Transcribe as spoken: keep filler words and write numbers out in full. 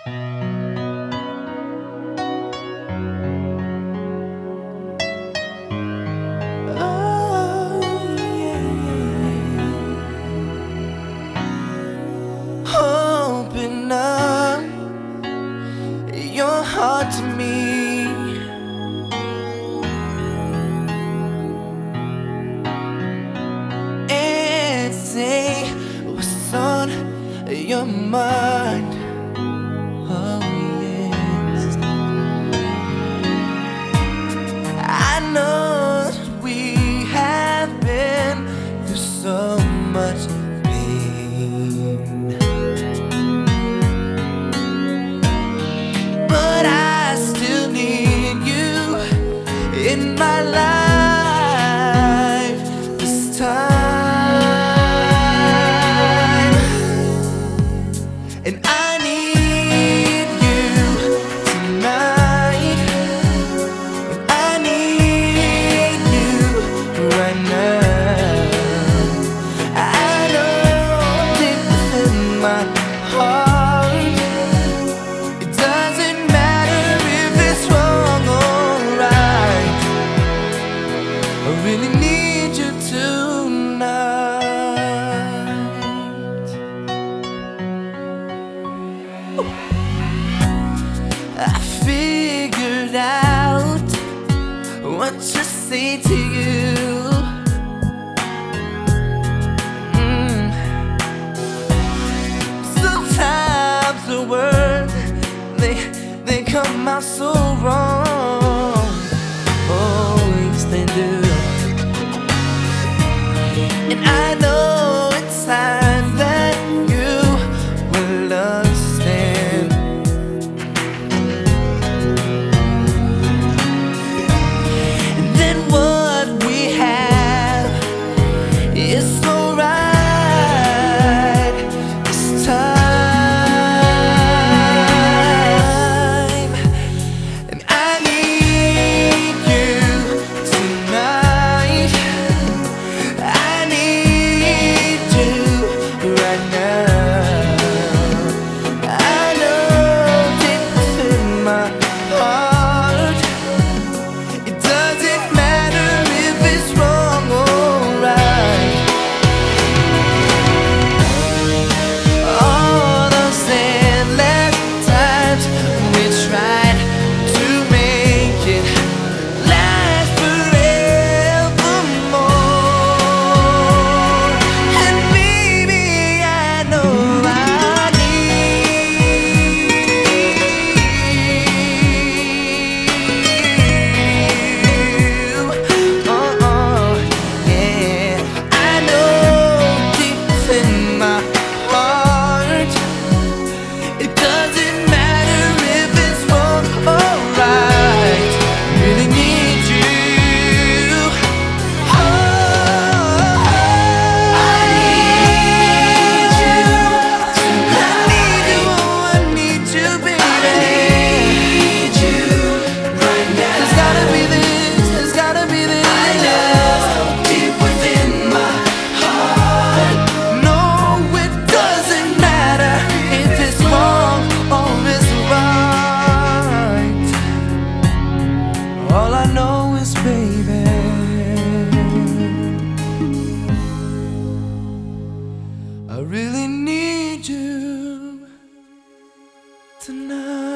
Oh, yeah. Open up your heart to me. And say what's on your mind. Oh, yes. I know that we have been through so much pain, but I still need you in my life this time. And I need you tonight. And I need you right now. I know deep within my heart, it doesn't matter if it's wrong or right. I really need you tonight. I figured out what to say to you. Mm. Sometimes the words, they they come out so wrong. Oh, yes they do. And I know it's time that you will understand. And then what we have is so right this time. And I need you tonight. I need you right now. I know deep within my heart, it doesn't matter if it's wrong or right. All those endless times we tried to make it last forevermore. And baby, I know I need you. Oh, oh, yeah. I know deep within my heart, it doesn't matter if it's wrong or right. Really need you. Oh, I need you. I need you. Oh, I need you, baby. I need you right now. There's gotta be this. There's gotta be this. I know deep within my heart. No, it doesn't matter if it's wrong or it's right. All I know is, baby, I really need you tonight.